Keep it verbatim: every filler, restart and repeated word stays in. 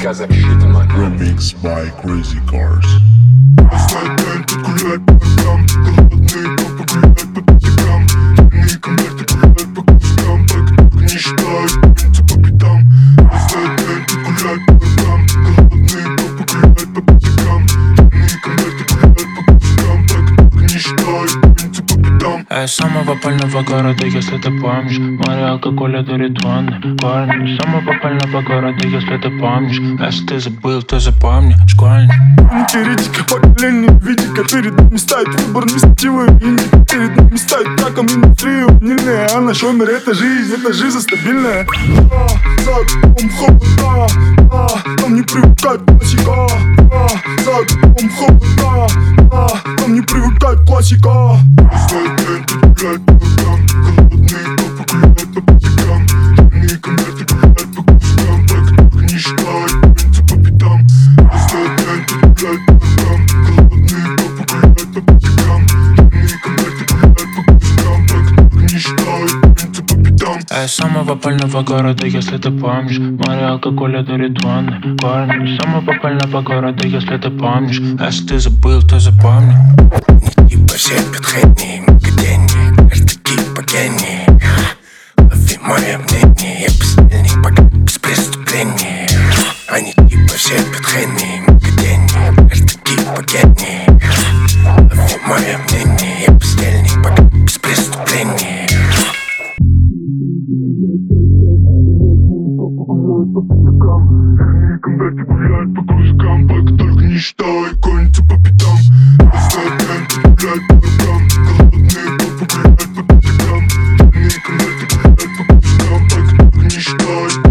Because I'm shitting my Remix by Crazy Cars. Оставь тут гулять по ночам. Голодные папы гулять по пятикам. Темные конверты гулять по кускам. Так только не считай, помните по пятам. Оставь тут гулять по ночам. Голодные папы гулять по пятикам. Темные конверты гулять по кускам. Так только не считай, помните по пятам. Я из самого пального города, если ты помнишь. Море алкоголя дарит ванны. Парни из самого пального города, если ты помнишь. Если ты забыл, то запомни. Школьник. Теоретика поколения, видика перед нами стоит выбор несметивый. Индика перед нами стоит траком индустрии ванильная. А наш номер это жизнь, это жизнь стабильная. А, за окном холодно, а, нам не привыкать классика. А, за окном холодно, а, нам не привыкать классика. Оставь тут гулять по ночам. Голодные папы гулять по пятикам. Темные конверты гулять по кускам. Так только не считай, помните по пятам. Оставь тут гулять по ночам. Голодные папы гулять по пятикам. Темные конверты гулять по кускам. Так только не считай, помните по пятам. Я из самого пального города, если ты помнишь. Море алкоголя дарит ванны. Парни из самого пального города, если ты помнишь. Если ты забыл, то запомни. Типа шепят хэдни, мгновенье, каждый типа гений. Лови мое мнение, я посильник, пока без преступления. Они типа шепят хэдни, мгновенье, каждый типа гений. Лови мое мнение, я посильник, пока без преступления. По пятакам, темные конверты гулять по кускам. Так только не считай, конница по пятам. Оставь тут гулять по ночам. Голодные папы гулять по пятакам. Темные конверты гулять по кускам. Так только не считай.